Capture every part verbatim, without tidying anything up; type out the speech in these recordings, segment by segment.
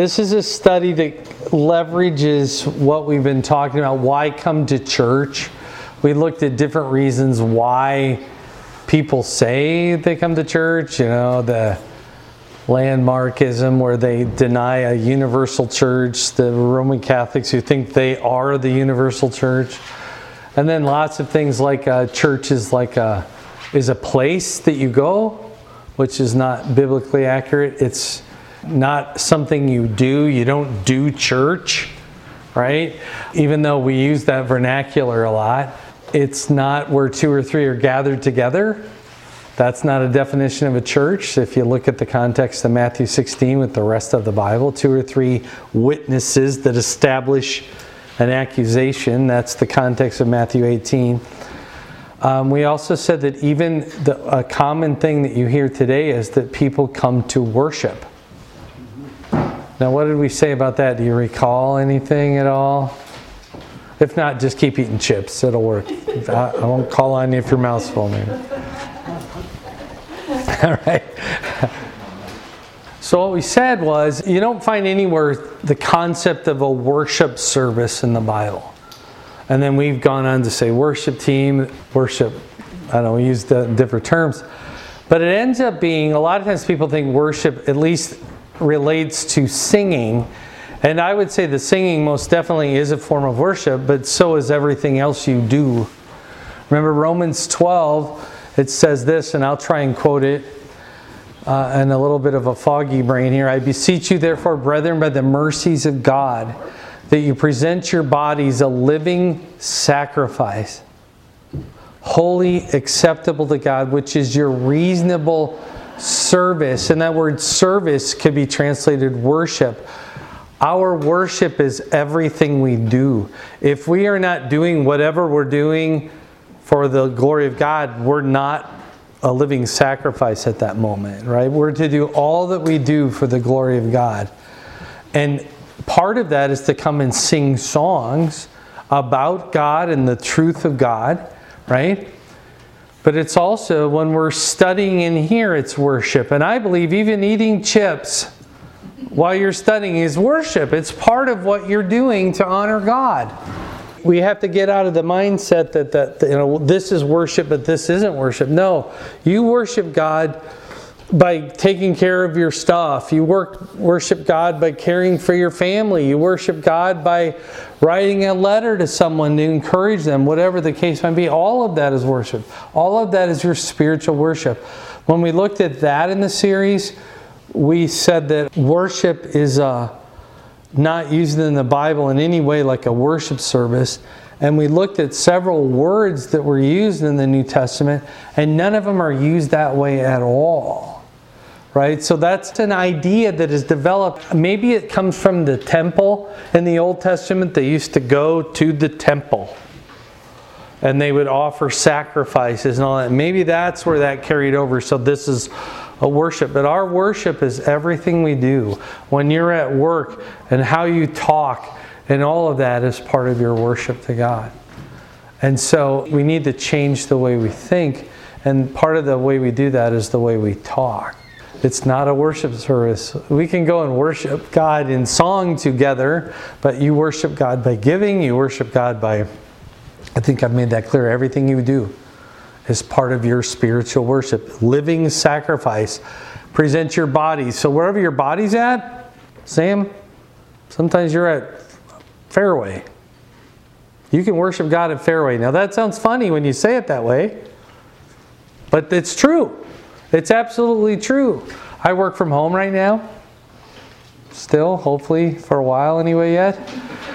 This is a study that leverages what we've been talking about. Why come to church? We looked at different reasons why people say they come to church. You know, the landmarkism where they deny a universal church, the Roman Catholics who think they are the universal church. And then lots of things like uh, church is like a, is a place that you go, which is not biblically accurate. It's not something you do. You don't do church, right? Even though we use that vernacular a lot. It's not where two or three are gathered together. That's not a definition of a church. If you look at the context of Matthew sixteen with the rest of the Bible, two or three witnesses that establish an accusation, that's the context of Matthew eighteen. Um, we also said that even the, a common thing that you hear today is that people come to worship. Now, what did we say about that? Do you recall anything at all? If not, just keep eating chips. It'll work. I, I won't call on you if your mouth's full, maybe. All right. So what we said was, you don't find anywhere the concept of a worship service in the Bible. And then we've gone on to say worship team, worship, I don't know, we use the different terms. But it ends up being, a lot of times people think worship at least relates to singing. And I would say the singing most definitely is a form of worship, but so is everything else you do. Remember Romans twelve, it says this, and I'll try and quote it uh, and a little bit of a foggy brain here. I beseech you therefore, brethren, by the mercies of God, that you present your bodies a living sacrifice, holy, acceptable to God, which is your reasonable service. And that word service could be translated worship. Our worship is everything we do. If we are not doing whatever we're doing for the glory of God, we're not a living sacrifice at that moment, right? We're to do all that we do for the glory of God. And part of that is to come and sing songs about God and the truth of God, right? But it's also, when we're studying in here, it's worship. And I believe even eating chips while you're studying is worship. It's part of what you're doing to honor God. We have to get out of the mindset that, that you know, this is worship, but this isn't worship. No, you worship God by taking care of your stuff. You work, worship God by caring for your family. You worship God by writing a letter to someone to encourage them, whatever the case might be. All of that is worship. All of that is your spiritual worship. When we looked at that in the series, we said that worship is uh, not used in the Bible in any way like a worship service. And we looked at several words that were used in the New Testament, and none of them are used that way at all. Right? So that's an idea that is developed. Maybe it comes from the temple in the Old Testament. They used to go to the temple and they would offer sacrifices and all that. Maybe that's where that carried over. So this is a worship. But our worship is everything we do. When you're at work and how you talk, and all of that is part of your worship to God. And so we need to change the way we think. And part of the way we do that is the way we talk. It's not a worship service. We can go and worship God in song together, but you worship God by giving. You worship God by, I think I've made that clear, everything you do is part of your spiritual worship. Living sacrifice. Present your body. So wherever your body's at, Sam, sometimes you're at Fairway. You can worship God at Fairway. Now that sounds funny when you say it that way, but it's true. It's absolutely true. I work from home right now. Still, hopefully, for a while anyway yet.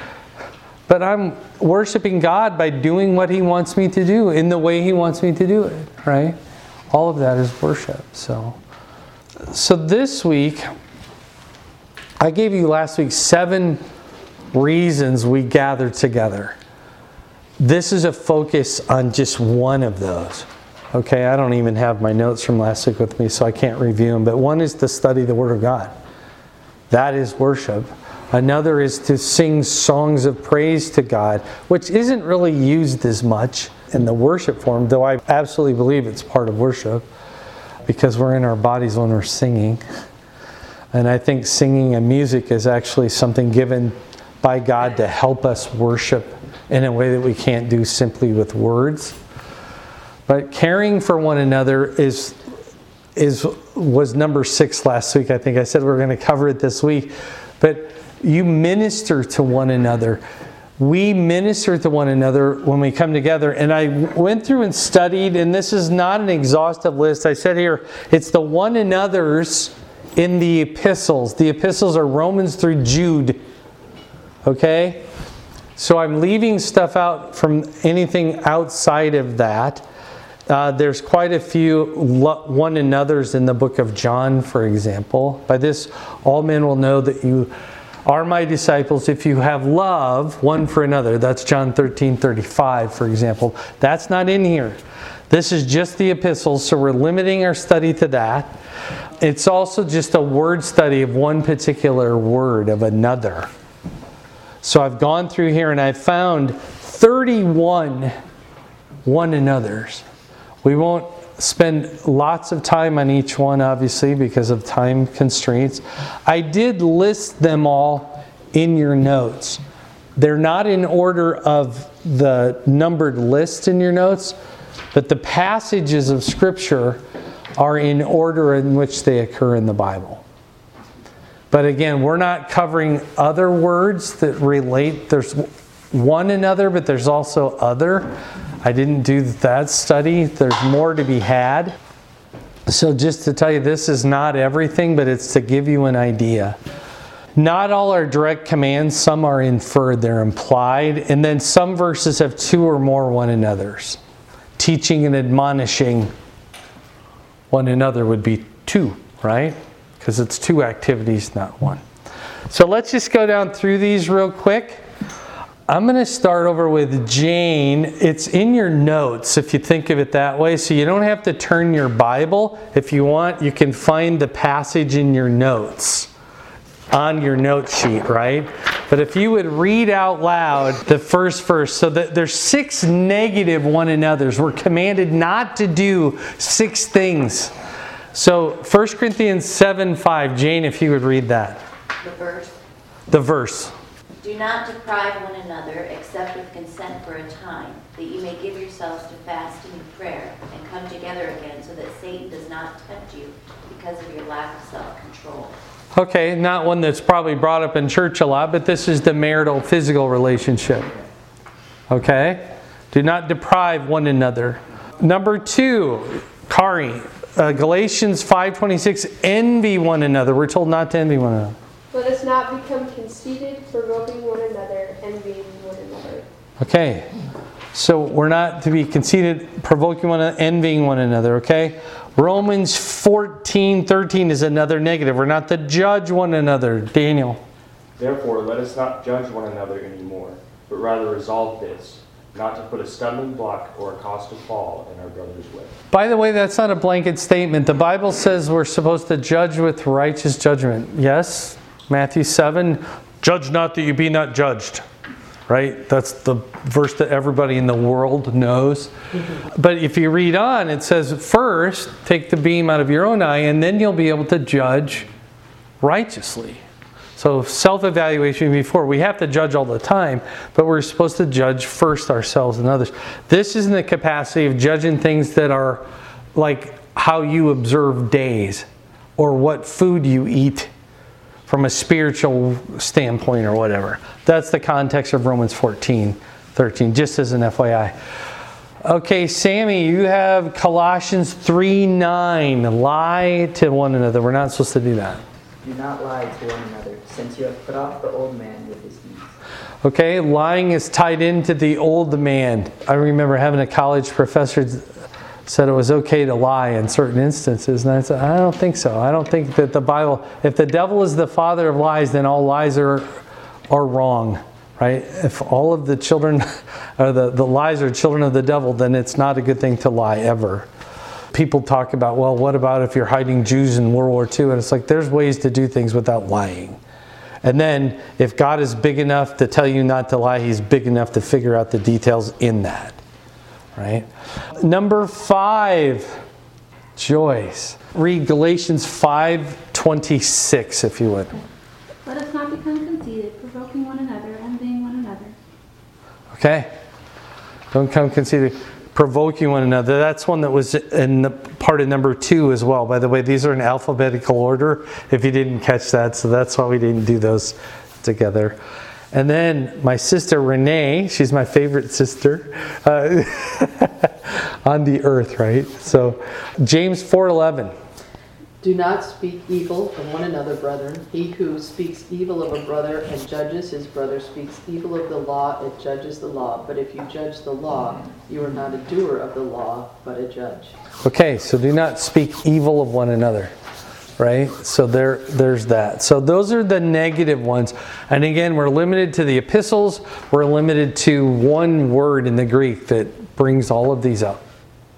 But I'm worshiping God by doing what He wants me to do in the way He wants me to do it, right? All of that is worship. So, so this week, I gave you last week seven reasons we gathered together. This is a focus on just one of those. Okay, I don't even have my notes from last week with me, so I can't review them. But one is to study the Word of God. That is worship. Another is to sing songs of praise to God, which isn't really used as much in the worship form, though I absolutely believe it's part of worship, because we're in our bodies when we're singing. And I think singing and music is actually something given by God to help us worship in a way that we can't do simply with words. But caring for one another is is was number six last week. I think I said we we're going to cover it this week. But you minister to one another. We minister to one another when we come together. And I went through and studied, and this is not an exhaustive list. I said here, it's the one another's in the epistles. The epistles are Romans through Jude. Okay? So I'm leaving stuff out from anything outside of that. Uh, there's quite a few one another's in the book of John, for example. By this, all men will know that you are my disciples if you have love one for another. That's John thirteen thirty-five, for example. That's not in here. This is just the epistles, so we're limiting our study to that. It's also just a word study of one particular word of another. So I've gone through here and I've found thirty-one one another's. We won't spend lots of time on each one, obviously, because of time constraints. I did list them all in your notes. They're not in order of the numbered list in your notes, but the passages of Scripture are in order in which they occur in the Bible. But again, we're not covering other words that relate. There's one another, but there's also other. I didn't do that study. There's more to be had. So just to tell you, this is not everything, but it's to give you an idea. Not all are direct commands. Some are inferred. They're implied. And then some verses have two or more one another's. Teaching and admonishing one another would be two, right? Because it's two activities, not one. So let's just go down through these real quick. I'm going to start over with Jane. It's in your notes if you think of it that way. So you don't have to turn your Bible. If you want, you can find the passage in your notes on your note sheet, right? But if you would read out loud the first verse, so that there's six negative one another's. We're commanded not to do six things. So First Corinthians seven five. Jane, if you would read that. The verse. The verse. Do not deprive one another, except with consent for a time, that you may give yourselves to fasting and prayer, and come together again, so that Satan does not tempt you because of your lack of self-control. Okay, not one that's probably brought up in church a lot, but this is the marital physical relationship. Okay? Do not deprive one another. Number two, Kari, uh, Galatians five twenty-six, envy one another. We're told not to envy one another. Let us not become conceited, provoking one another, envying one another. Okay, so we're not to be conceited, provoking one another, envying one another, okay? Romans fourteen thirteen is another negative. We're not to judge one another. Daniel. Therefore, let us not judge one another anymore, but rather resolve this, not to put a stumbling block or a cause to fall in our brother's way. By the way, that's not a blanket statement. The Bible says we're supposed to judge with righteous judgment. Yes? Matthew seven, judge not that you be not judged. Right? That's the verse that everybody in the world knows. Mm-hmm. But if you read on, it says, first, take the beam out of your own eye, and then you'll be able to judge righteously. So self-evaluation before. We have to judge all the time, but we're supposed to judge first ourselves and others. This is in the capacity of judging things that are like how you observe days, or what food you eat from a spiritual standpoint or whatever. That's the context of Romans fourteen thirteen, just as an F Y I. Okay, Sammy, you have Colossians three nine. Lie to one another. We're not supposed to do that. Do not lie to one another, since you have put off the old man with his deeds. Okay, lying is tied into the old man. I remember having a college professor said it was okay to lie in certain instances. And I said, I don't think so. I don't think that the Bible, if the devil is the father of lies, then all lies are are wrong, right? If all of the children, or the, the lies are children of the devil, then it's not a good thing to lie ever. People talk about, well, what about if you're hiding Jews in World War Two? And it's like, there's ways to do things without lying. And then, if God is big enough to tell you not to lie, He's big enough to figure out the details in that. Right? Number five, Joyce. Read Galatians five twenty. twenty-six, if you would. Let us not become conceited, provoking one another, envying one another. Okay? Don't become conceited, provoking one another. That's one that was in the part of number two as well. By the way, these are in alphabetical order, if you didn't catch that. So that's why we didn't do those together. And then my sister Renee, she's my favorite sister uh, on the earth, right? So James four eleven. Do not speak evil of one another, brethren. He who speaks evil of a brother and judges his brother speaks evil of the law and judges the law. But if you judge the law, you are not a doer of the law, but a judge. Okay, so do not speak evil of one another. Right? So there, there's that. So those are the negative ones. And again, we're limited to the epistles. We're limited to one word in the Greek that brings all of these up.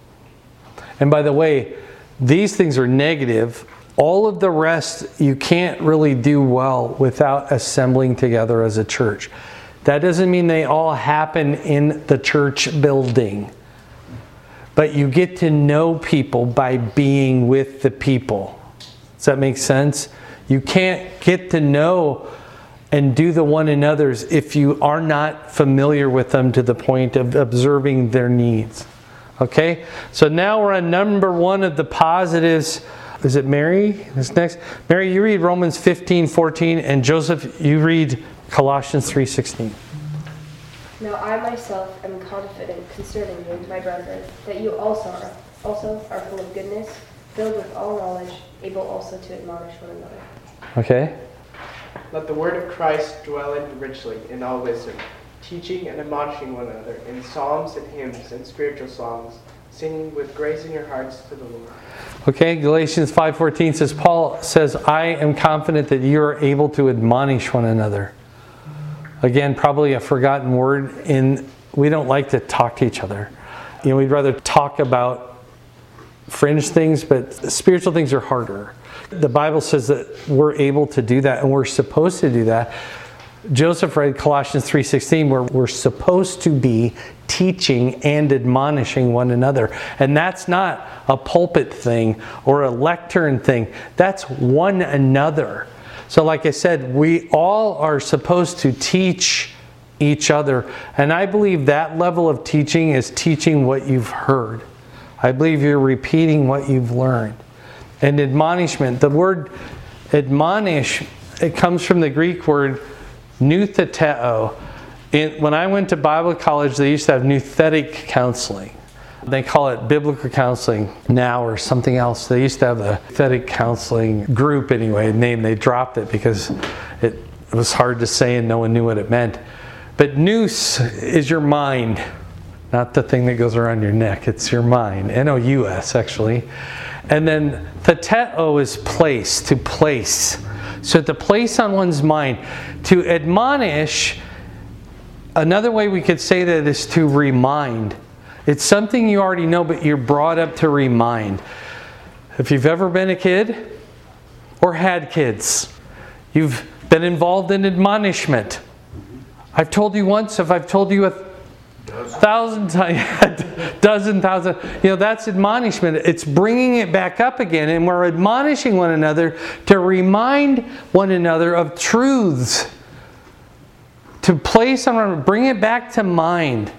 And by the way, these things are negative. All of the rest you can't really do well without assembling together as a church. That doesn't mean they all happen in the church building. But you get to know people by being with the people. Does that make sense? You can't get to know and do the one another's if you are not familiar with them to the point of observing their needs. Okay? So now we're on number one of the positives. Is it Mary? This next. Mary, you read Romans fifteen fourteen, and Joseph, you read Colossians three sixteen. Now I myself am confident concerning you, my brethren, that you also are, also are full of goodness, filled with all knowledge, able also to admonish one another. Okay. Let the word of Christ dwell in you richly in all wisdom, teaching and admonishing one another in psalms and hymns and spiritual songs, singing with grace in your hearts to the Lord. Okay, Galatians five fourteen says, Paul says, I am confident that you are able to admonish one another. Again, probably a forgotten word. In we don't like to talk to each other. You know, we'd rather talk about fringe things, but spiritual things are harder. The Bible says that we're able to do that, and we're supposed to do that. Joseph read Colossians three sixteen, where we're supposed to be teaching and admonishing one another. And that's not a pulpit thing or a lectern thing. That's one another. So like I said, we all are supposed to teach each other. And I believe that level of teaching is teaching what you've heard. I believe you're repeating what you've learned. And admonishment, the word admonish, it comes from the Greek word noutheteo. In, when I went to Bible college, they used to have nouthetic counseling. They call it biblical counseling now or something else. They used to have a nouthetic counseling group anyway, name. They dropped it because it, it was hard to say and no one knew what it meant. But nous is your mind, not the thing that goes around your neck. It's your mind, N O U S actually. And then theteo is place, to place. So to place on one's mind. To admonish, another way we could say that is to remind. It's something you already know, but you're brought up to remind. If you've ever been a kid or had kids, you've been involved in admonishment. I've told you once, if I've told you a thousand times, dozen thousand, you know, that's admonishment. It's bringing it back up again, and we're admonishing one another to remind one another of truths. To place on, bring it back to mind.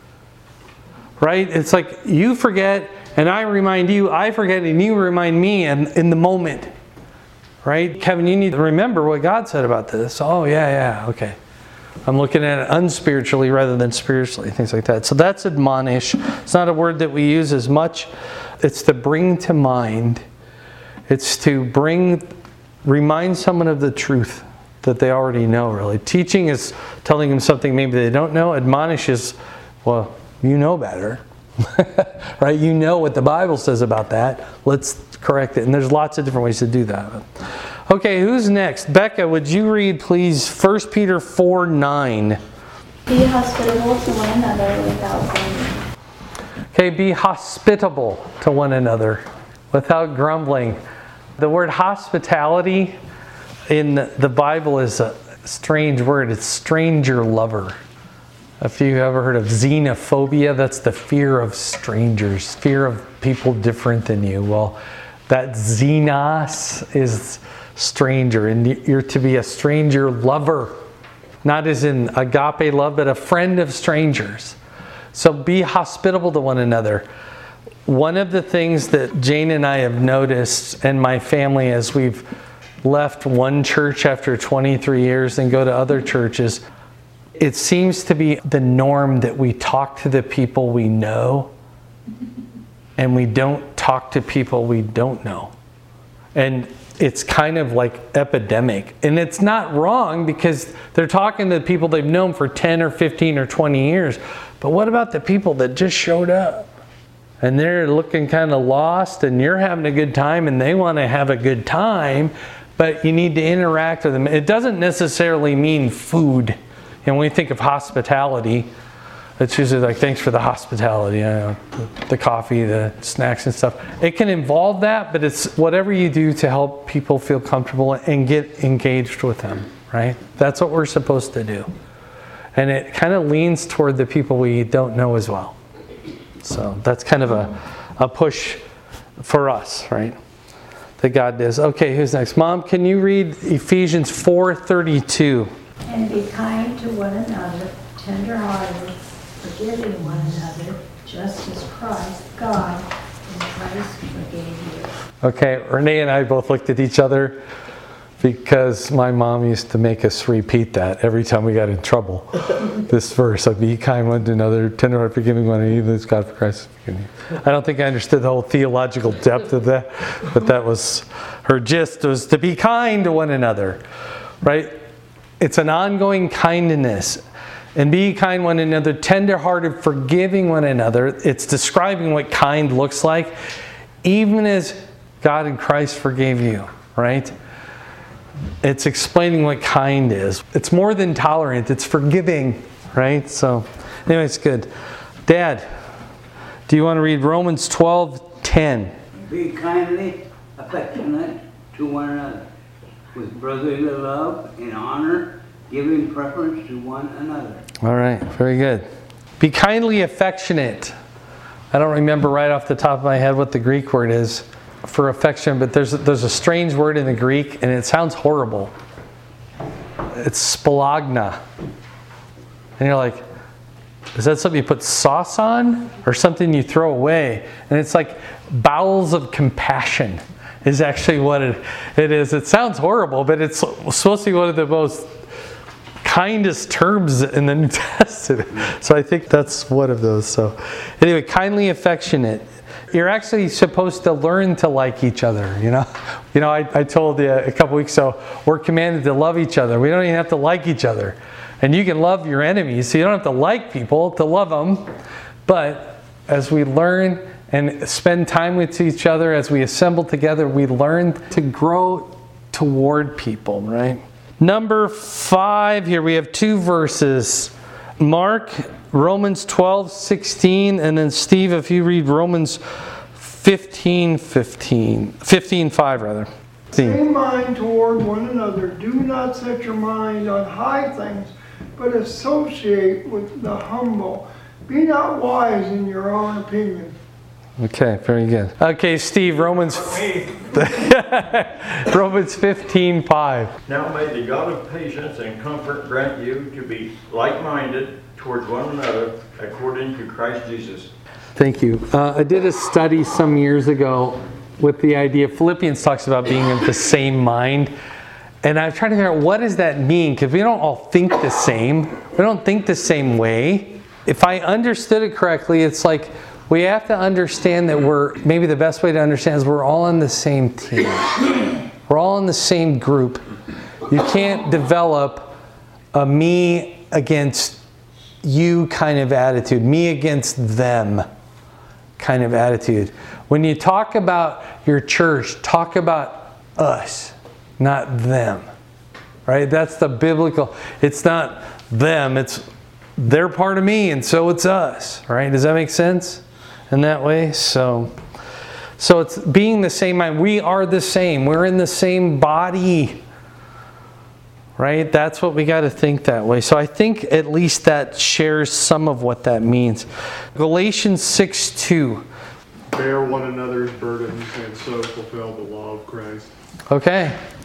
Right? It's like you forget and I remind you, I forget and you remind me in, in the moment. Right? Kevin, you need to remember what God said about this. Oh, yeah, yeah, okay. I'm looking at it unspiritually rather than spiritually, things like that. So that's admonish. It's not a word that we use as much. It's to bring to mind. It's to bring, remind someone of the truth that they already know, really. Teaching is telling them something maybe they don't know. Admonish is, well, you know better. Right? You know what the Bible says about that. Let's correct it. And there's lots of different ways to do that. Okay, who's next? Becca, would you read, please, First Peter four nine. Be hospitable to one another without grumbling. Okay, be hospitable to one another without grumbling. The word hospitality in the Bible is a strange word. It's stranger lover. If you ever heard of xenophobia, that's the fear of strangers, fear of people different than you. Well, that xenos is stranger, and you're to be a stranger lover. Not as in agape love, but a friend of strangers. So be hospitable to one another. One of the things that Jane and I have noticed, and my family, as we've left one church after twenty-three years and go to other churches, it seems to be the norm that we talk to the people we know and we don't talk to people we don't know. And it's kind of like epidemic. And it's not wrong because they're talking to the people they've known for ten or fifteen or twenty years. But what about the people that just showed up? And they're looking kind of lost and you're having a good time and they want to have a good time, but you need to interact with them. It doesn't necessarily mean food. And when we think of hospitality, it's usually like, thanks for the hospitality, you know, the, the coffee, the snacks and stuff. It can involve that, but it's whatever you do to help people feel comfortable and get engaged with them, right? That's what we're supposed to do. And it kind of leans toward the people we don't know as well. So that's kind of a, a push for us, right? That God does. Okay, who's next? Mom, can you read Ephesians four thirty-two? And be kind to one another, tender-hearted, forgiving one another, just as Christ, God, in Christ forgave you. Okay, Renee and I both looked at each other because my mom used to make us repeat that every time we got in trouble. This verse, like, be kind one to another, tender-hearted, forgiving one another, even as God for Christ forgave you. I don't think I understood the whole theological depth of that, but that was her gist, was to be kind to one another, right? It's an ongoing kindness. And be kind one another, tender-hearted, forgiving one another. It's describing what kind looks like, even as God in Christ forgave you, right? It's explaining what kind is. It's more than tolerant, it's forgiving, right? So, anyway, it's good. Dad, do you want to read Romans twelve ten? Be kindly affectionate to one another, with brotherly love and honor, giving preference to one another. All right, very good. Be kindly affectionate. I don't remember right off the top of my head what the Greek word is for affection, but there's a, there's a strange word in the Greek, and it sounds horrible. It's spalagna. And you're like, is that something you put sauce on? Or something you throw away? And it's like bowels of compassion is actually what it, it is. It sounds horrible, but it's supposed to be one of the most kindest terms in the New Testament. So I think that's one of those. So anyway, kindly affectionate. You're actually supposed to learn to like each other, you know? You know, I, I told you a couple weeks ago, we're commanded to love each other. We don't even have to like each other. And you can love your enemies, so you don't have to like people to love them. But as we learn and spend time with each other, as we assemble together, we learn to grow toward people, right? Number five here, we have two verses. Mark, Romans twelve sixteen, and then Steve, if you read Romans fifteen fifteen, fifteen five rather. Same mind toward one another. Do not set your mind on high things, but associate with the humble. Be not wise in your own opinion. Okay, very good. Okay, Steve, Romans Romans fifteen five. Now may the God of patience and comfort grant you to be like-minded towards one another according to Christ Jesus. Thank you. Uh, I did a study some years ago with the idea, Philippians talks about being of the same mind. And I'm trying to figure out, what does that mean? Because we don't all think the same. We don't think the same way. If I understood it correctly, it's like we have to understand that we're, maybe the best way to understand is we're all on the same team. We're all in the same group. You can't develop a me against you kind of attitude, me against them kind of attitude. When you talk about your church, talk about us, not them. Right? That's the biblical. It's not them, it's they're part of me and so it's us. Right? Does that make sense in that way? So, so it's being the same mind. We are the same. We're in the same body. Right? That's what we got to think that way. So I think at least that shares some of what that means. Galatians six two. Bear one another's burdens and so fulfill the law of Christ. Okay.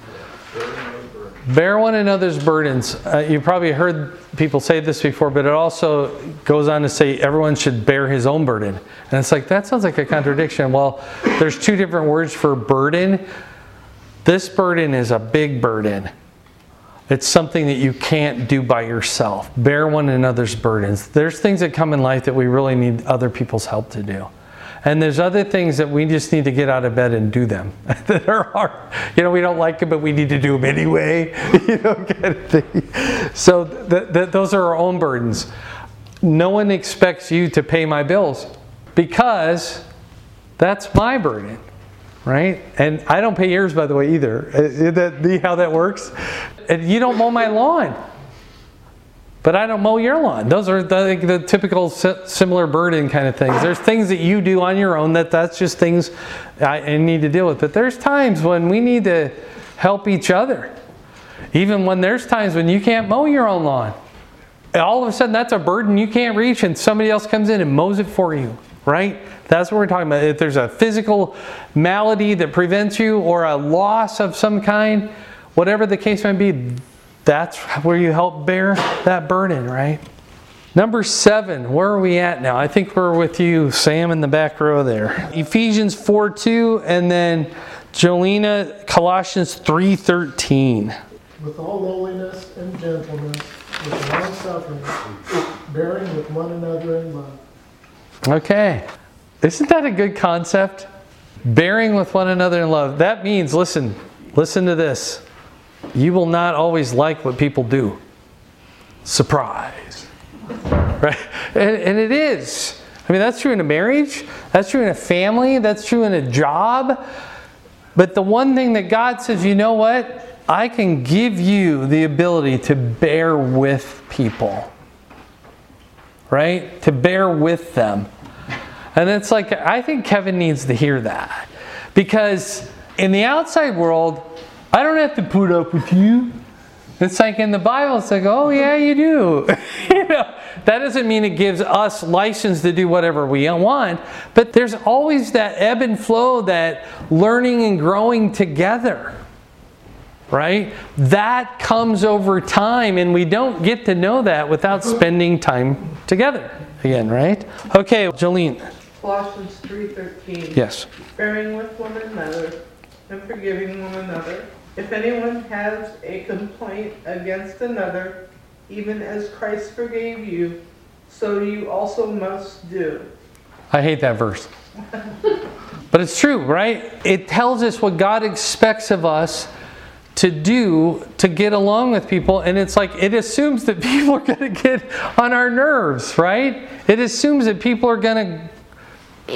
Bear one another's burdens. Uh, you probably heard people say this before, but it also goes on to say everyone should bear his own burden. And it's like, that sounds like a contradiction. Well, there's two different words for burden. This burden is a big burden. It's something that you can't do by yourself. Bear one another's burdens. There's things that come in life that we really need other people's help to do. And there's other things that we just need to get out of bed and do them. that are hard. You know, we don't like them, but we need to do them anyway. You know, kind of thing. So th- th- those are our own burdens. No one expects you to pay my bills because that's my burden, right? And I don't pay yours, by the way, either. Is that see how that works? And you don't mow my lawn. But I don't mow your lawn. Those are the, the typical similar burden kind of things. There's things that you do on your own that that's just things I, I need to deal with. But there's times when we need to help each other. Even when there's times when you can't mow your own lawn. All of a sudden that's a burden you can't reach and somebody else comes in and mows it for you. Right? That's what we're talking about. If there's a physical malady that prevents you or a loss of some kind, whatever the case might be, that's where you help bear that burden, right? Number seven, where are we at now? I think we're with you, Sam, in the back row there. Ephesians four two, and then Jolena, Colossians three thirteen. With all lowliness and gentleness, with long suffering, bearing with one another in love. Okay. Isn't that a good concept? Bearing with one another in love. That means, listen, listen to this. You will not always like what people do. Surprise. Right? And, and it is. I mean, that's true in a marriage. That's true in a family. That's true in a job. But the one thing that God says, you know what? I can give you the ability to bear with people. Right? To bear with them. And it's like, I think Kevin needs to hear that. Because in the outside world, I don't have to put up with you. It's like in the Bible, it's like, oh yeah, you do. You know, that doesn't mean it gives us license to do whatever we want, but there's always that ebb and flow, that learning and growing together. Right? That comes over time, and we don't get to know that without spending time together. Again, right? Okay, Jolene. Colossians three thirteen. Yes. Bearing with one another and forgiving one another. If anyone has a complaint against another, even as Christ forgave you, so you also must do. I hate that verse. But it's true, right? It tells us what God expects of us to do to get along with people, and it's like it assumes that people are going to get on our nerves, right? It assumes that people are going to,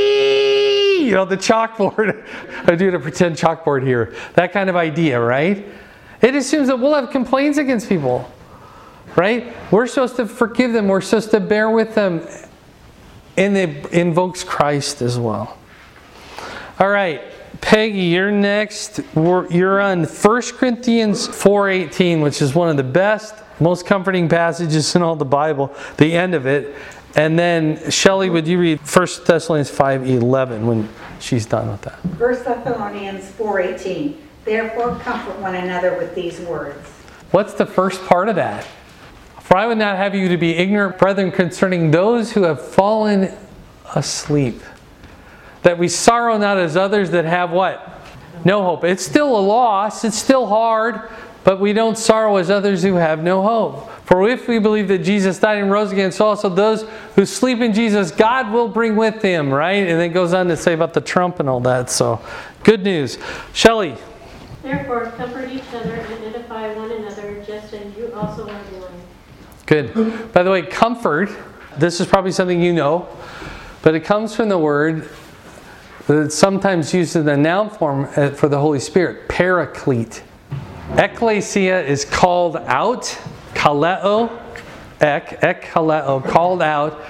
you know, the chalkboard. I'm doing a pretend chalkboard here. That kind of idea, right? It assumes that we'll have complaints against people, right? We're supposed to forgive them. We're supposed to bear with them, and it invokes Christ as well. All right. Peggy, you're next. You're on First Corinthians four eighteen, which is one of the best, most comforting passages in all the Bible, the end of it. And then, Shelley, would you read First Thessalonians five eleven when she's done with that? First Thessalonians four eighteen. Therefore comfort one another with these words. What's the first part of that? For I would not have you to be ignorant, brethren, concerning those who have fallen asleep. That we sorrow not as others that have what? No hope. It's still a loss. It's still hard. But we don't sorrow as others who have no hope. For if we believe that Jesus died and rose again, so also those who sleep in Jesus, God will bring with him, right? And it goes on to say about the trump and all that. So, good news. Shelley. Therefore, comfort each other and edify one another, just as you also are doing. Good. By the way, comfort, this is probably something you know, but it comes from the word that's sometimes used in the noun form for the Holy Spirit, paraclete. Ecclesia is called out, kaleo, ek, ek kaleo, called out.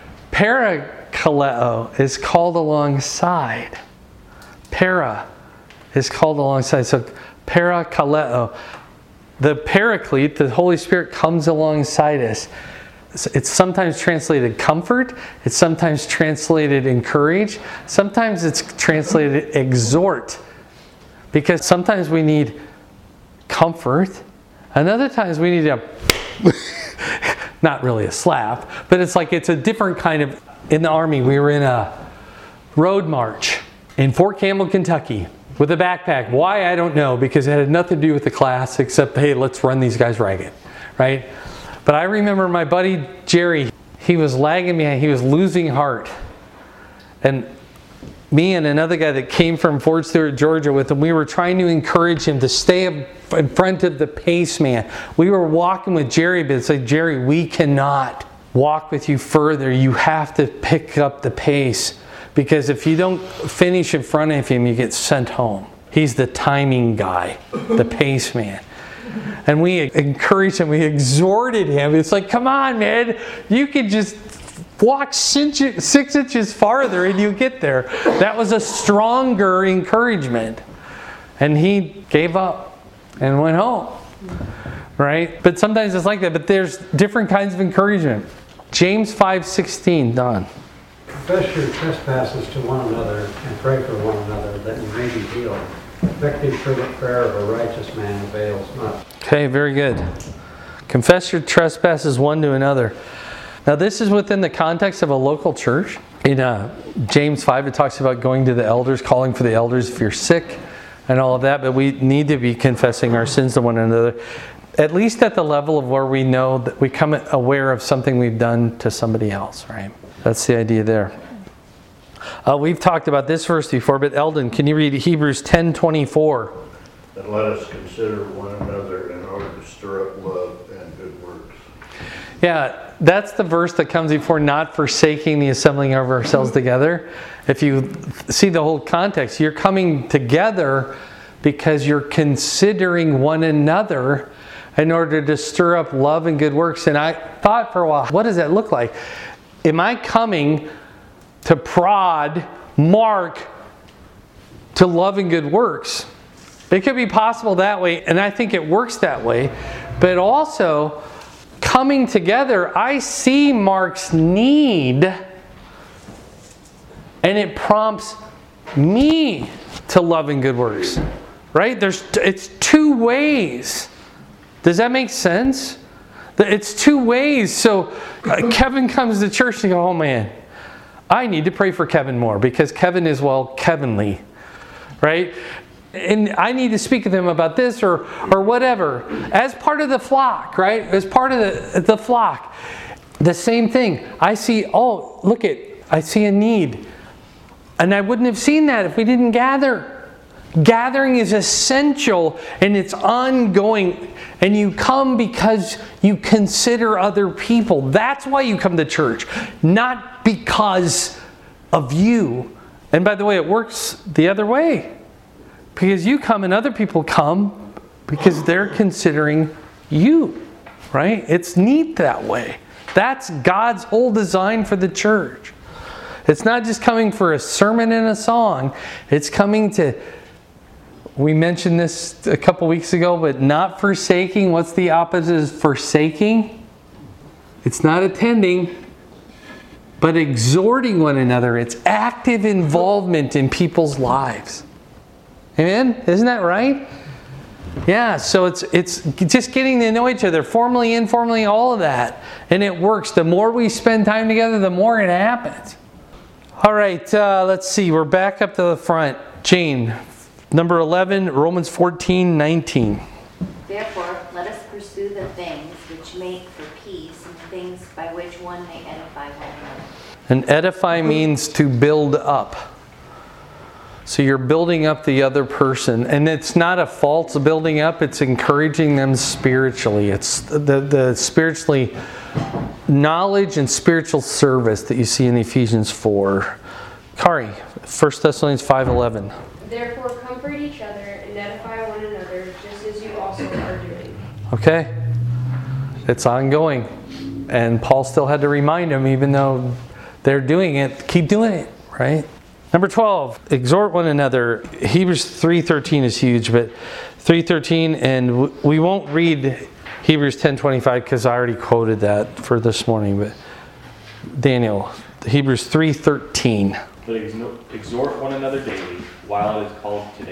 Parakaleo is called alongside. Para is called alongside. So parakaleo. The paraclete, the Holy Spirit, comes alongside us. It's sometimes translated comfort. It's sometimes translated encourage. Sometimes it's translated exhort. Because sometimes we need comfort. And other times we need to, not really a slap, but it's like it's a different kind of, in the Army, we were in a road march in Fort Campbell, Kentucky with a backpack. Why, I don't know, because it had nothing to do with the class except, hey, let's run these guys ragged, right? But I remember my buddy Jerry, he was lagging behind, he was losing heart. And me and another guy that came from Fort Stewart, Georgia with him, we were trying to encourage him to stay in front of the pace man. We were walking with Jerry, but it's like, Jerry, we cannot walk with you further. You have to pick up the pace, because if you don't finish in front of him, you get sent home. He's the timing guy, the pace man. And we encouraged him, we exhorted him. It's like, come on, man, you can just walk six inches farther and you get there. That was a stronger encouragement. And he gave up and went home. Right? But sometimes it's like that. But there's different kinds of encouragement. James five sixteen, Don. Confess your trespasses to one another and pray for one another that you may be healed. Effective fervent prayer of a righteous man avails much. Okay, very good. Confess your trespasses one to another. Now this is within the context of a local church. In uh, James five, it talks about going to the elders, calling for the elders if you're sick and all of that. But we need to be confessing our sins to one another, at least at the level of where we know that we come aware of something we've done to somebody else, right? That's the idea there. Uh, we've talked about this verse before, but Eldon, can you read Hebrews ten twenty-four? And let us consider one another in order to stir up love and good works. Yeah, that's the verse that comes before not forsaking the assembling of ourselves together. If you see the whole context, you're coming together because you're considering one another in order to stir up love and good works. And I thought for a while, what does that look like? Am I coming to prod Mark to love and good works? It could be possible that way, and I think it works that way. But also, coming together, I see Mark's need, and it prompts me to love and good works. Right? There's, it's two ways. Does that make sense? It's two ways. So uh, Kevin comes to church and goes, oh man, I need to pray for Kevin more because Kevin is, well, Kevinly. Right? And I need to speak to them about this or or whatever. As part of the flock, right? As part of the, the flock. The same thing. I see, oh, look at, I see a need. And I wouldn't have seen that if we didn't gather. Gathering is essential and it's ongoing. And you come because you consider other people. That's why you come to church. Not because of you. And by the way, it works the other way. Because you come and other people come because they're considering you. Right? It's neat that way. That's God's whole design for the church. It's not just coming for a sermon and a song. It's coming to... We mentioned this a couple weeks ago, but not forsaking. What's the opposite of forsaking? It's not attending, but exhorting one another. It's active involvement in people's lives. Amen? Isn't that right? Yeah, so it's it's just getting to know each other, formally, informally, all of that. And it works. The more we spend time together, the more it happens. All right, uh, let's see. We're back up to the front. Jane. Number eleven, Romans fourteen nineteen. Therefore, let us pursue the things which make for peace and things by which one may edify one another. And edify means to build up. So you're building up the other person. And it's not a false building up, it's encouraging them spiritually. It's the, the spiritually knowledge and spiritual service that you see in Ephesians four. Kari, First Thessalonians five eleven. Therefore, comfort each other and edify one another, just as you also are doing. Okay. It's ongoing. And Paul still had to remind them, even though they're doing it, keep doing it, right? Number twelve, exhort one another. Hebrews three thirteen is huge, but three thirteen, and we won't read Hebrews ten twenty-five because I already quoted that for this morning, but Daniel, Hebrews three thirteen. But exhort one another daily while it is called today,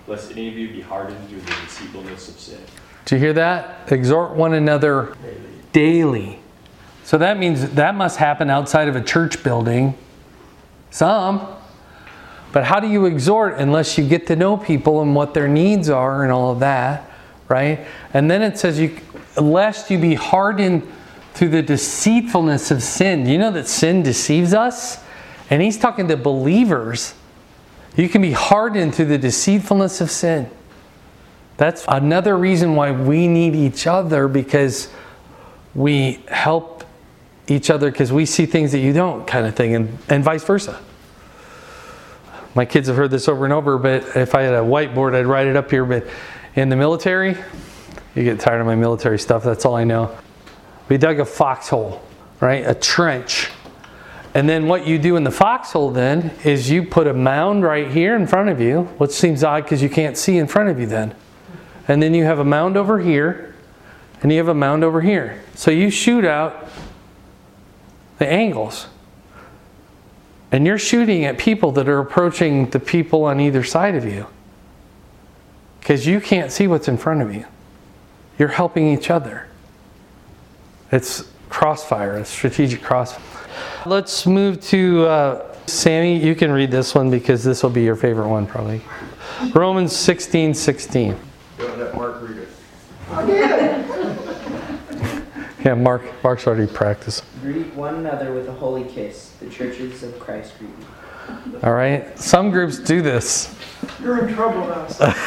lest any of you be hardened through the deceitfulness of sin. Do you hear that? Exhort one another daily. So that means that must happen outside of a church building. Some. But how do you exhort unless you get to know people and what their needs are and all of that, right? And then it says, you, lest you be hardened through the deceitfulness of sin. Do you know that sin deceives us? And he's talking to believers. You can be hardened through the deceitfulness of sin. That's another reason why we need each other, because we help each other because we see things that you don't, kind of thing, and, and vice versa. My kids have heard this over and over, but if I had a whiteboard, I'd write it up here. But in the military, you get tired of my military stuff, that's all I know. We dug a foxhole, right? A trench. And then what you do in the foxhole then is you put a mound right here in front of you, which seems odd because you can't see in front of you then. And then you have a mound over here, and you have a mound over here. So you shoot out the angles. And you're shooting at people that are approaching the people on either side of you. Because you can't see what's in front of you. You're helping each other. It's crossfire, it's strategic crossfire. Let's move to uh, Sammy. You can read this one because this will be your favorite one probably. Romans sixteen sixteen. Go and let Mark read it. Again. Yeah, Mark. Mark's already practiced. Greet one another with a holy kiss. The churches of Christ greet you. All right. Some groups do this. You're in trouble now.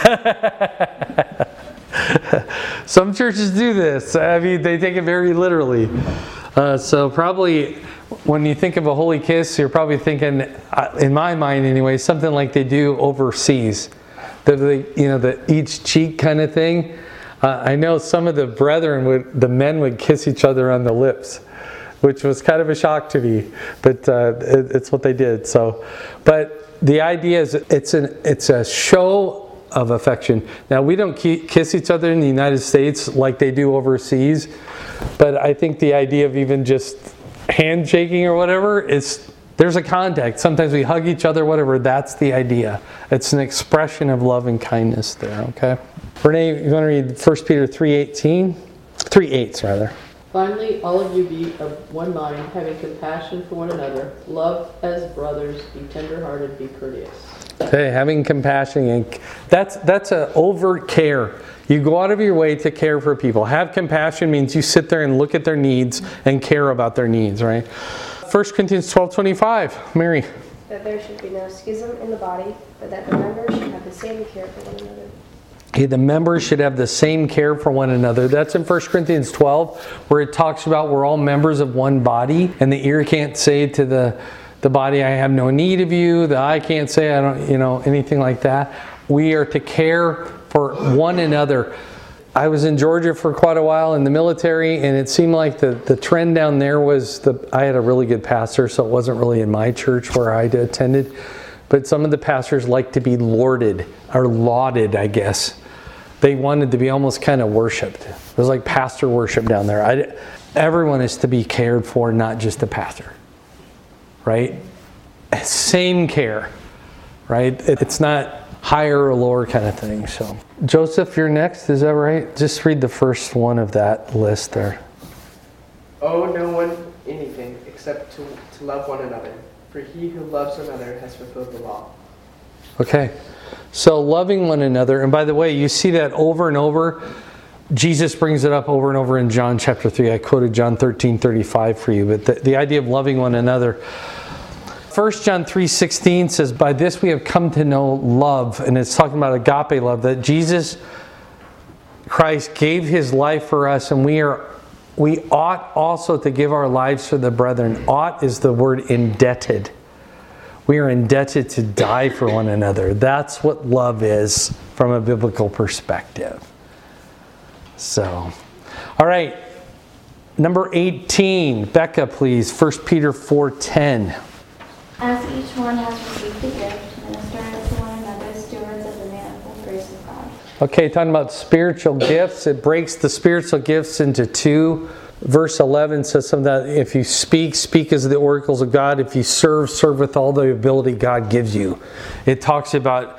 Some churches do this. I mean, they take it very literally. Uh, so probably when you think of a holy kiss, you're probably thinking, uh, in my mind anyway, something like they do overseas. The, the you know, the each cheek kind of thing. Uh, I know some of the brethren would, the men would kiss each other on the lips, which was kind of a shock to me, but uh, it, it's what they did. So, but the idea is it's an it's a show of affection. Now we don't kiss each other in the United States like they do overseas, but I think the idea of even just handshaking or whatever is there's a contact. Sometimes we hug each other, whatever. That's the idea. It's an expression of love and kindness there. Okay. Renee, you want to read First Peter three eighteen? three eight rather. Finally, all of you be of one mind, having compassion for one another. Love as brothers, be tenderhearted, be courteous. Okay, having compassion. And that's, that's an overt care. You go out of your way to care for people. Have compassion means you sit there and look at their needs and care about their needs, right? First Corinthians twelve twenty-five. Mary. That there should be no schism in the body, but that the members should have the same care for one another. Okay, the members should have the same care for one another. That's in First Corinthians twelve, where it talks about we're all members of one body, and the ear can't say to the, the body, I have no need of you. The eye can't say, I don't, you know, anything like that. We are to care for one another. I was in Georgia for quite a while in the military, and it seemed like the, the trend down there was, the, I had a really good pastor, so it wasn't really in my church where I attended, but some of the pastors liked to be lorded, or lauded, I guess. They wanted to be almost kind of worshipped. It was like pastor worship down there. I, everyone is to be cared for, not just the pastor. Right? Same care. Right? It's not higher or lower kind of thing. So, Joseph, you're next. Is that right? Just read the first one of that list there. Owe no one anything except to, to love one another. For he who loves another has fulfilled the law. Okay. So loving one another, and by the way, you see that over and over. Jesus brings it up over and over in John chapter three. I quoted John thirteen thirty-five for you, but the, the idea of loving one another. First John three sixteen says, by this we have come to know love, and it's talking about agape love, that Jesus Christ gave his life for us, and we are we ought also to give our lives for the brethren. Ought is the word indebted. We are indebted to die for one another. That's what love is from a biblical perspective. So, all right. Number eighteen. Becca, please. First Peter four ten. As each one has received a gift, minister it to one another, stewards of the manifold grace of God. Okay, talking about spiritual gifts. It breaks the spiritual gifts into two. Verse eleven says something that if you speak, speak as the oracles of God. If you serve, serve with all the ability God gives you. It talks about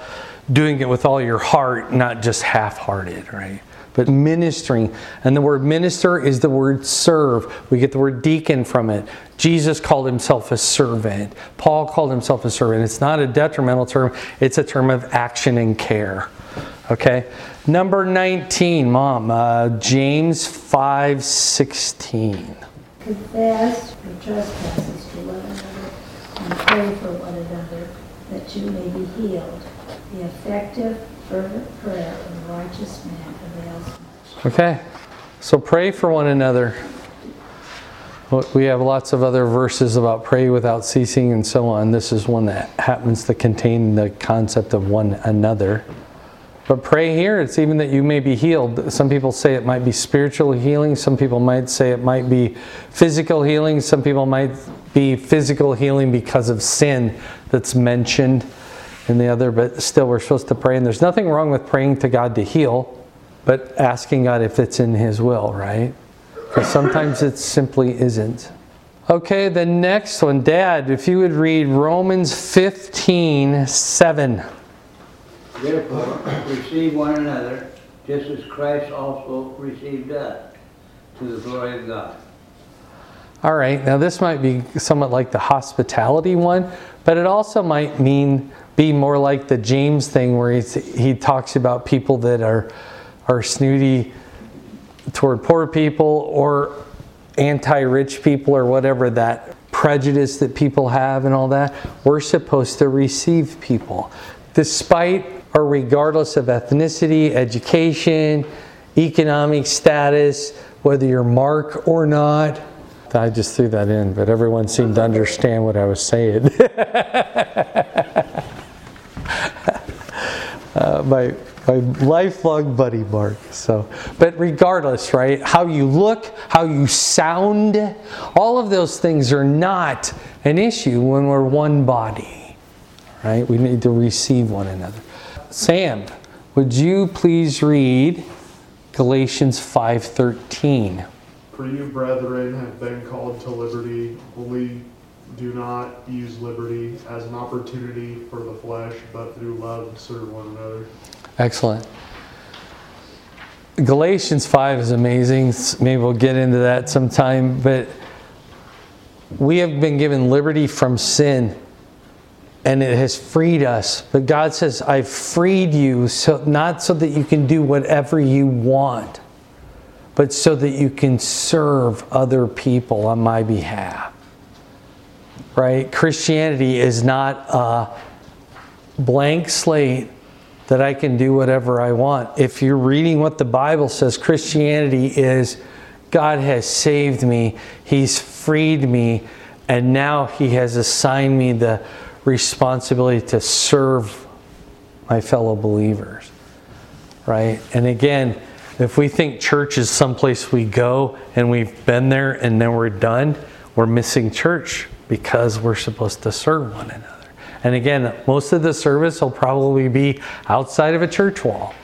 doing it with all your heart, not just half-hearted, right? But ministering. And the word minister is the word serve. We get the word deacon from it. Jesus called himself a servant. Paul called himself a servant. It's not a detrimental term. It's a term of action and care. Okay? Number nineteen, Mom. Uh, James five sixteen. Confess your trespasses to one another and pray for one another that you may be healed. The effective, fervent prayer of a righteous man avails much. Okay, so pray for one another. We have lots of other verses about pray without ceasing and so on. This is one that happens to contain the concept of one another. But pray here, it's even that you may be healed. Some people say it might be spiritual healing. Some people might say it might be physical healing. Some people might be physical healing because of sin that's mentioned in the other. But still, we're supposed to pray. And there's nothing wrong with praying to God to heal, but asking God if it's in His will, right? Because sometimes it simply isn't. Okay, the next one. Dad, if you would read Romans fifteen seven. Therefore, receive one another, just as Christ also received us, to the glory of God. All right, now this might be somewhat like the hospitality one, but it also might mean be more like the James thing where he's, he talks about people that are, are snooty toward poor people or anti-rich people or whatever, that prejudice that people have and all that. We're supposed to receive people. Despite or regardless of ethnicity, education, economic status, whether you're Mark or not. I just threw that in, but everyone seemed to understand what I was saying. uh, my my lifelong buddy Mark. So, but regardless, right? How you look, how you sound, all of those things are not an issue when we're one body. Right? We need to receive one another. Sam, would you please read Galatians five thirteen? For you, brethren, have been called to liberty, only do not use liberty as an opportunity for the flesh, but through love serve one another. Excellent. Galatians five is amazing. Maybe we'll get into that sometime, but we have been given liberty from sin. And it has freed us. But God says, I've freed you, so not so that you can do whatever you want, but so that you can serve other people on my behalf. Right? Christianity is not a blank slate that I can do whatever I want. If you're reading what the Bible says, Christianity is God has saved me, He's freed me, and now He has assigned me the responsibility to serve my fellow believers, right? And again, if we think church is someplace we go and we've been there and then we're done, we're missing church because we're supposed to serve one another. And again, most of the service will probably be outside of a church wall.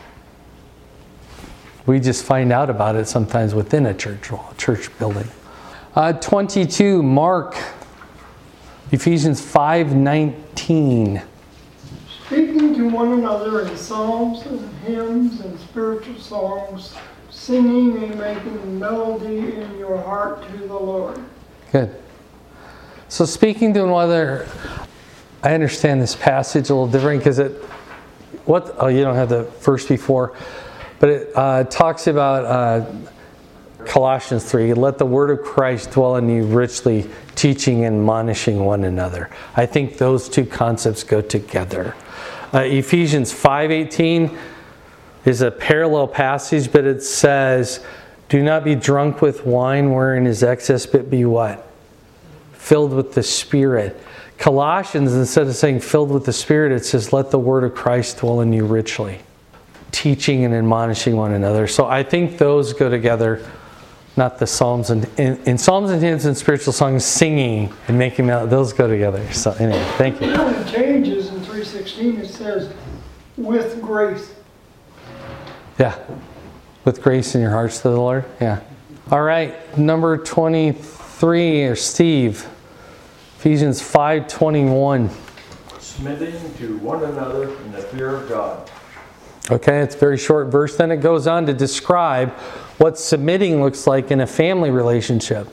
We just find out about it sometimes within a church wall, church building. Uh, twenty-two, Mark. Ephesians five nineteen. Speaking to one another in psalms and hymns and spiritual songs, singing and making melody in your heart to the Lord. Good. So speaking to one another, I understand this passage a little different because it, what, oh, you don't have the verse before, but it uh, talks about uh, Colossians three, let the word of Christ dwell in you richly, teaching and admonishing one another. I think those two concepts go together. Uh, Ephesians five eighteen is a parallel passage, but it says, do not be drunk with wine wherein is excess, but be what? Filled with the Spirit. Colossians, instead of saying filled with the Spirit, it says, let the word of Christ dwell in you richly, teaching and admonishing one another. So I think those go together. Not the psalms and in, in psalms and hymns and spiritual songs, singing and making melody, those go together. So anyway, thank you. It changes in three sixteen. It says, with grace. Yeah, with grace in your hearts to the Lord. Yeah. All right, number twenty-three, or Steve, Ephesians five twenty-one. submitting to one another in the fear of God. Okay, it's a very short verse. Then it goes on to describe what submitting looks like in a family relationship.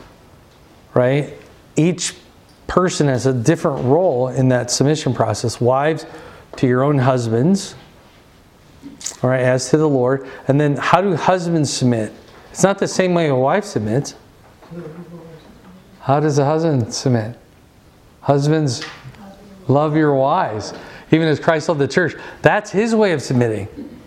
Right? Each person has a different role in that submission process. Wives, to your own husbands. All right, as to the Lord. And then how do husbands submit? It's not the same way a wife submits. How does a husband submit? Husbands, love your wives. Even as Christ loved the church. That's his way of submitting.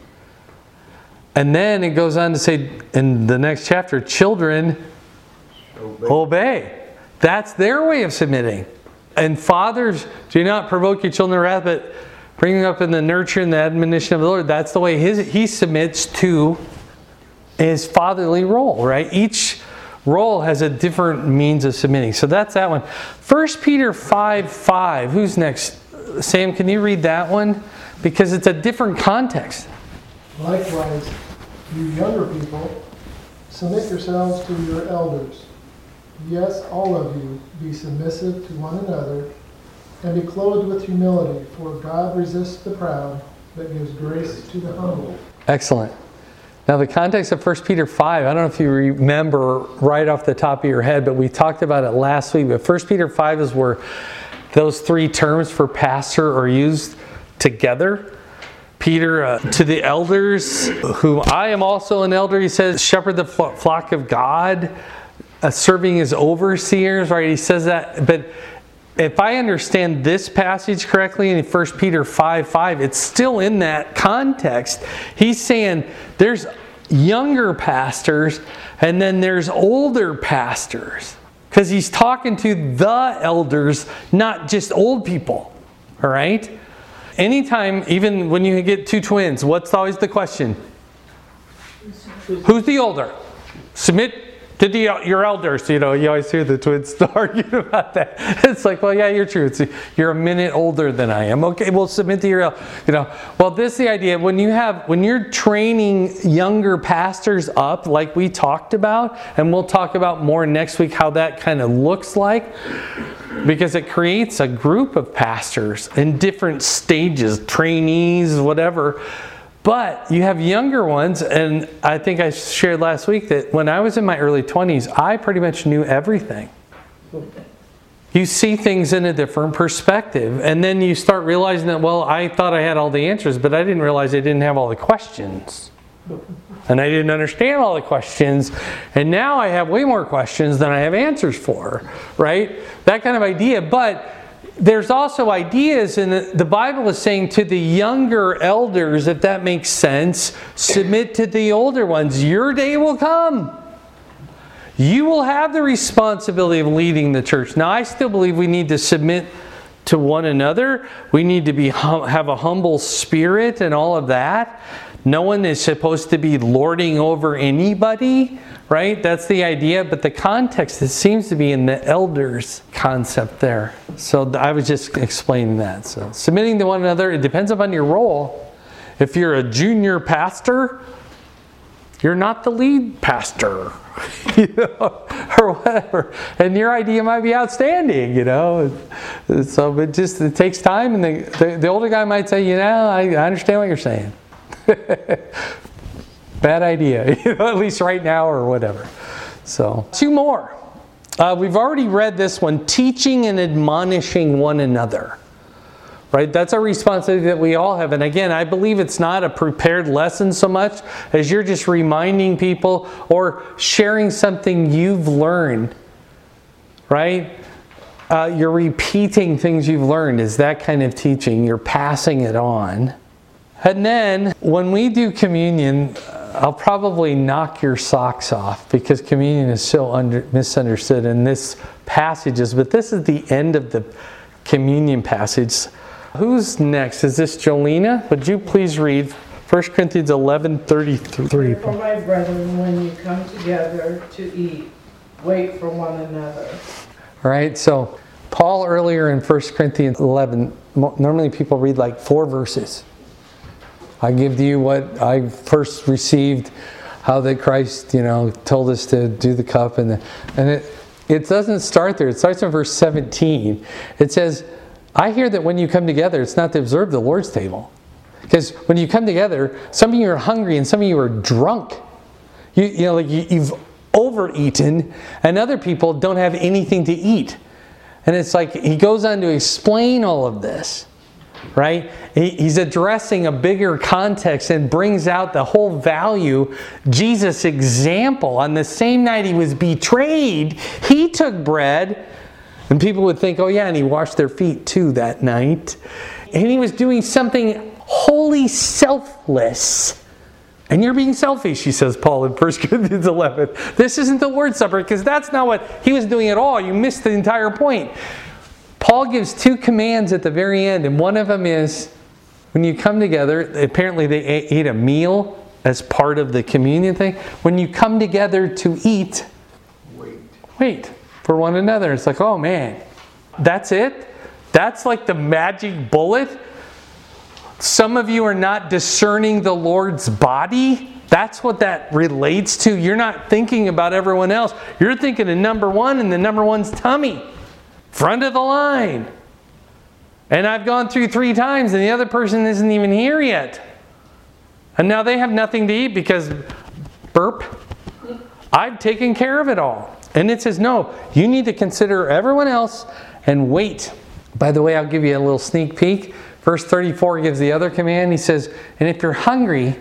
And then it goes on to say in the next chapter, children, obey. obey. That's their way of submitting. And fathers, do not provoke your children to wrath, but bring them up in the nurture and the admonition of the Lord. That's the way his, he submits to his fatherly role, right? Each role has a different means of submitting. So that's that one. First Peter five five. Who's next? Sam, can you read that one? Because it's a different context. Likewise, you younger people, submit yourselves to your elders. Yes, all of you, be submissive to one another, and be clothed with humility, for God resists the proud, but gives grace to the humble. Excellent. Now the context of First Peter five, I don't know if you remember right off the top of your head, but we talked about it last week. But First Peter five is where those three terms for pastor are used together. Peter, uh, to the elders, whom I am also an elder, he says, shepherd the flock of God, uh, serving as overseers, right? He says that. But if I understand this passage correctly in First Peter five five, it's still in that context. He's saying there's younger pastors and then there's older pastors. Because he's talking to the elders, not just old people. All right? Anytime, even when you get two twins, what's always the question? Who's the older? Submit to the, your elders. You know, you always hear the twins arguing about that. It's like, well, yeah, you're true. It's, you're a minute older than I am. Okay, we'll submit to your, you know. Well, this is the idea. When you have, when you're training younger pastors up, like we talked about, and we'll talk about more next week how that kind of looks like, because it creates a group of pastors in different stages, trainees, whatever. But you have younger ones, and I think I shared last week that when I was in my early twenties, I pretty much knew everything. You see things in a different perspective, and then you start realizing that, well, I thought I had all the answers, but I didn't realize I didn't have all the questions. And I didn't understand all the questions, and now I have way more questions than I have answers for, right? That kind of idea, but there's also ideas, and the Bible is saying to the younger elders, if that makes sense, submit to the older ones. Your day will come. You will have the responsibility of leading the church. Now, I still believe we need to submit to one another. We need to be have a humble spirit and all of that. No one is supposed to be lording over anybody, right? That's the idea, but the context, it seems to be in the elders concept there. So I was just explaining that. So submitting to one another, it depends upon your role. If you're a junior pastor, you're not the lead pastor, you know, or whatever. And your idea might be outstanding, you know. So it just it takes time, and the, the, the older guy might say, you know, I, I understand what you're saying. Bad idea, you know, at least right now or whatever. So, two more. Uh, we've already read this one, teaching and admonishing one another. Right? That's a responsibility that we all have. And again, I believe it's not a prepared lesson so much as you're just reminding people or sharing something you've learned. Right? Uh, you're repeating things you've learned. Is that kind of teaching? You're passing it on. And then, when we do communion, I'll probably knock your socks off because communion is so under, misunderstood in this passages. But this is the end of the communion passage. Who's next? Is this Jolena? Would you please read First Corinthians eleven thirty-three? Therefore, my brethren, when you come together to eat, wait for one another. All right, so Paul earlier in First Corinthians eleven, normally people read like four verses. I give to you what I first received, how that Christ, you know, told us to do the cup. And, the, and it, it doesn't start there. It starts in verse seventeen. It says, I hear that when you come together, it's not to observe the Lord's table. Because when you come together, some of you are hungry and some of you are drunk. You, you know, like you, you've overeaten, and other people don't have anything to eat. And it's like he goes on to explain all of this, right? He, he's addressing a bigger context and brings out the whole value. Jesus' example, on the same night he was betrayed, he took bread. And people would think, oh yeah, and he washed their feet too that night. And he was doing something wholly selfless. And you're being selfish, he says, Paul in First Corinthians eleven. This isn't the Lord's Supper, because that's not what he was doing at all. You missed the entire point. Paul gives two commands at the very end, and one of them is, when you come together, apparently they ate a meal as part of the communion thing. When you come together to eat, wait. Wait. For one another. It's like, oh man, that's it? That's like the magic bullet? Some of you are not discerning the Lord's body? That's what that relates to. You're not thinking about everyone else. You're thinking of number one, and the number one's tummy. Front of the line. And I've gone through three times and the other person isn't even here yet. And now they have nothing to eat because, burp, I've taken care of it all. And it says, no, you need to consider everyone else and wait. By the way, I'll give you a little sneak peek. Verse thirty-four gives the other command. He says, and if you're hungry,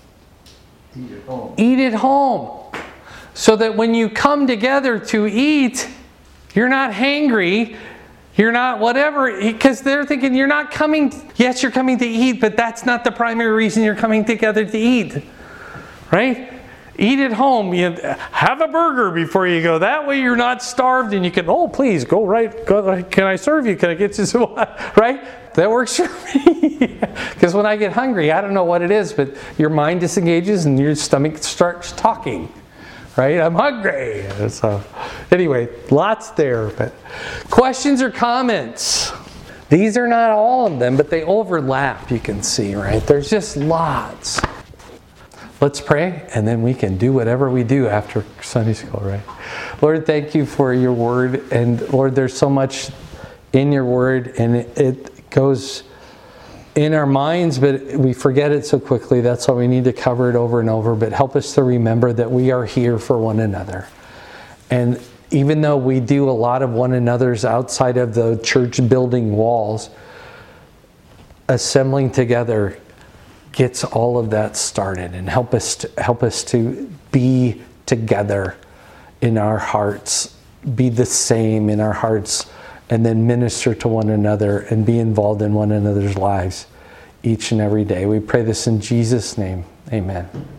eat at home. Eat at home. So that when you come together to eat, you're not hangry. You're not whatever. Because they're thinking you're not coming. Yes, you're coming to eat, but that's not the primary reason you're coming together to eat. Right? Eat at home. You have a burger before you go. That way you're not starved and you can, oh, please, go right. Go, can I serve you? Can I get you some? Right? That works for me. Because when I get hungry, I don't know what it is, but your mind disengages and your stomach starts talking. Right? I'm hungry. So anyway, lots there. But questions or comments? These are not all of them, but they overlap, you can see, right? There's just lots. Let's pray, and then we can do whatever we do after Sunday school, right? Lord, thank you for your word. And Lord, there's so much in your word, and it, it goes in our minds, but we forget it so quickly. That's why we need to cover it over and over. But help us to remember that we are here for one another. And even though we do a lot of one another's outside of the church building walls, assembling together gets all of that started, and help us to, help us to be together in our hearts, be the same in our hearts, and then minister to one another and be involved in one another's lives each and every day. We pray this in Jesus' name. Amen.